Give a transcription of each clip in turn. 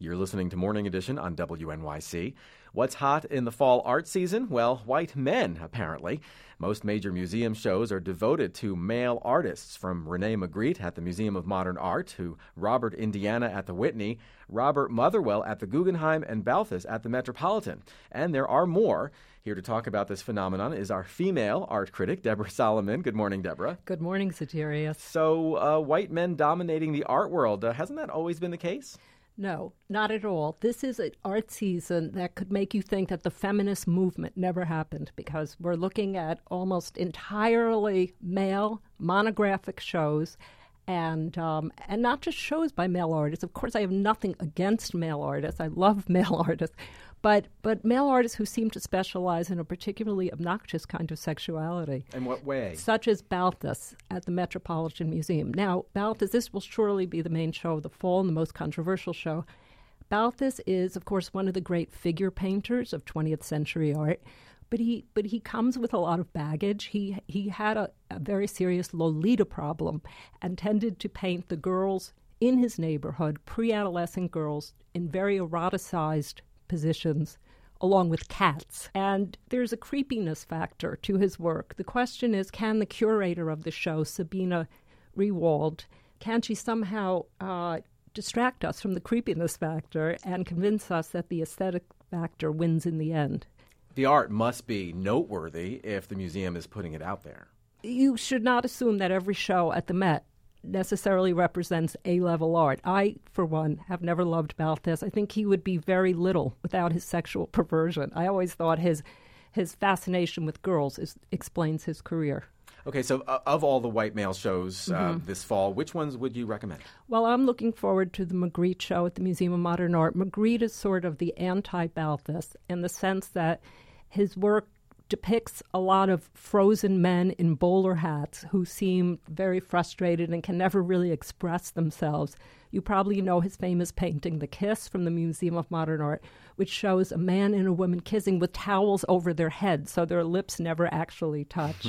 You're listening to Morning Edition on WNYC. What's hot in the fall art season? Well, white men, apparently. Most major museum shows are devoted to male artists, from Rene Magritte at the Museum of Modern Art to Robert Indiana at the Whitney, Robert Motherwell at the Guggenheim, and Balthus at the Metropolitan. And there are more. Here to talk about this phenomenon is our female art critic, Deborah Solomon. Good morning, Deborah. Good morning, Satirius. So, white men dominating the art world. Hasn't that always been the case? No, not at all. This is an art season that could make you think that the feminist movement never happened, because we're looking at almost entirely male monographic shows, and not just shows by male artists. Of course, I have nothing against male artists. I love male artists. But male artists who seem to specialize in a particularly obnoxious kind of sexuality. In what way? Such as Balthus at the Metropolitan Museum. Now, Balthus, this will surely be the main show of the fall and the most controversial show. Balthus is, of course, one of the great figure painters of 20th century art, but he comes with a lot of baggage. He had a very serious Lolita problem and tended to paint the girls in his neighborhood, pre-adolescent girls, in very eroticized positions, along with cats. And there's a creepiness factor to his work. The question is, can the curator of the show, Sabina Rewald, can she somehow distract us from the creepiness factor and convince us that the aesthetic factor wins in the end? The art must be noteworthy if the museum is putting it out there. You should not assume that every show at the Met necessarily represents A-level art. I, for one, have never loved Balthus. I think he would be very little without his sexual perversion. I always thought his fascination with girls explains his career. Okay, so of all the white male shows this fall, which ones would you recommend? Well, I'm looking forward to the Magritte show at the Museum of Modern Art. Magritte is sort of the anti-Balthus in the sense that his work depicts a lot of frozen men in bowler hats who seem very frustrated and can never really express themselves. You probably know his famous painting, The Kiss, from the Museum of Modern Art, which shows a man and a woman kissing with towels over their heads, so their lips never actually touch.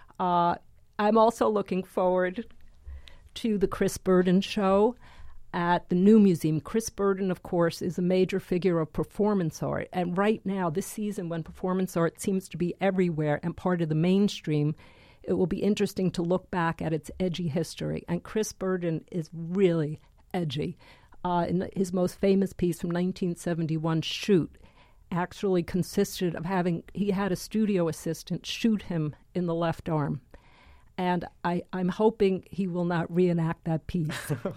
I'm also looking forward to the Chris Burden show at the new museum. Chris Burden, of course, is a major figure of performance art. And right now, this season, when performance art seems to be everywhere and part of the mainstream, it will be interesting to look back at its edgy history. And Chris Burden is really edgy. In his most famous piece from 1971, Shoot, actually consisted of he had a studio assistant shoot him in the left arm. And I'm hoping he will not reenact that piece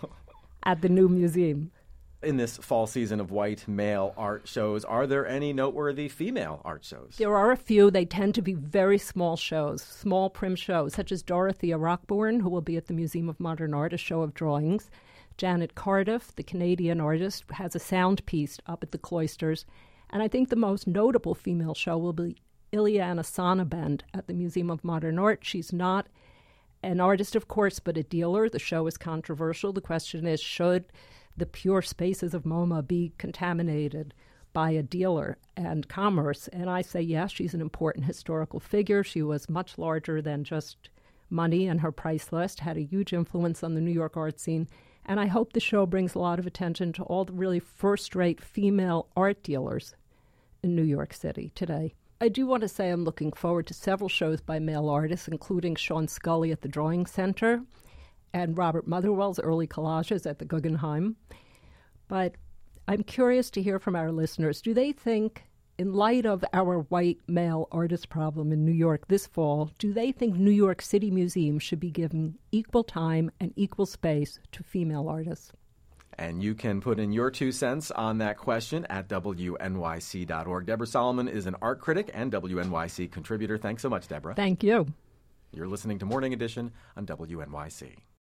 at the new museum. In this fall season of white male art shows, are there any noteworthy female art shows? There are a few. They tend to be very small shows, small prim shows, such as Dorothea Rockbourne, who will be at the Museum of Modern Art, a show of drawings. Janet Cardiff, the Canadian artist, has a sound piece up at the Cloisters. And I think the most notable female show will be Ileana Sonnabend at the Museum of Modern Art. She's not an artist, of course, but a dealer. The show is controversial. The question is, should the pure spaces of MoMA be contaminated by a dealer and commerce? And I say yes, she's an important historical figure. She was much larger than just money, and her price list had a huge influence on the New York art scene. And I hope the show brings a lot of attention to all the really first-rate female art dealers in New York City today. I do want to say I'm looking forward to several shows by male artists, including Sean Scully at the Drawing Center and Robert Motherwell's early collages at the Guggenheim. But I'm curious to hear from our listeners. Do they think, in light of our white male artist problem in New York this fall, do they think New York City museums should be given equal time and equal space to female artists? And you can put in your 2 cents on that question at WNYC.org. Deborah Solomon is an art critic and WNYC contributor. Thanks so much, Deborah. Thank you. You're listening to Morning Edition on WNYC.